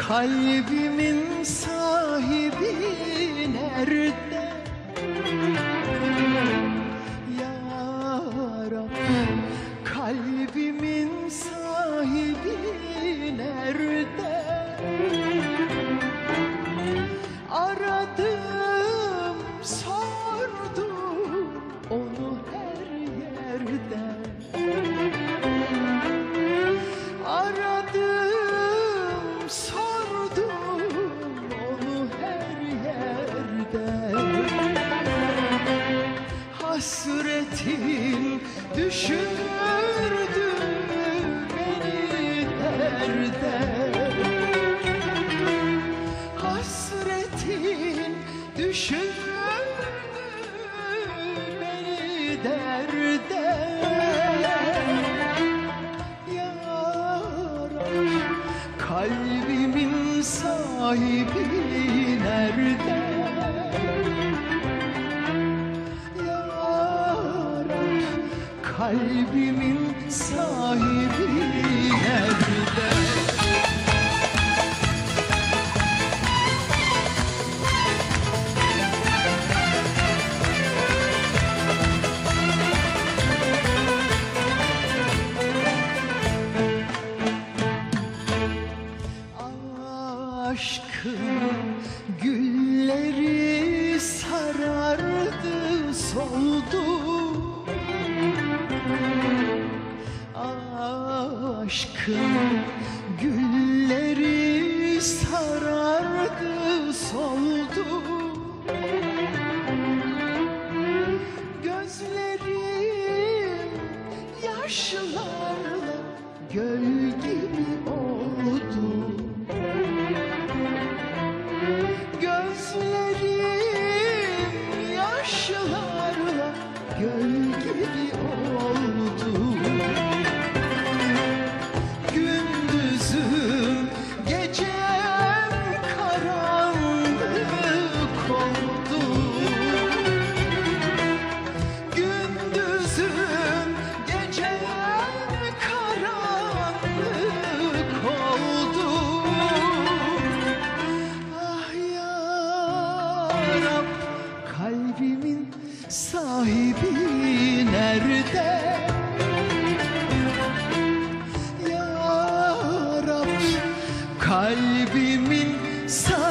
Kalbimin sahibi nerede? Ya Rab, kalbimin sahibi nerede? Aradım, sordum onu her yerde. Aradım, sordum onu her yerde. Hasretin düşürdü beni derde. Hasretin düşürdü beni derde. Ya Rab, kalbimin sahibi nerede? Ya Rab, kalbimin sahibi nerede? Aşkın gülleri sarardı, soldu. Aşkın gülleri sarardı, soldu. Gözlerim yaşlarla göl gibi oldu. Gözlerim yaşlarla göl gibi oldu. Gündüzüm gecem karanlık oldu. Gündüzüm gecem karanlık oldu. Kalbimin sahibi nerede? Ya Rab, kalbimin sahibi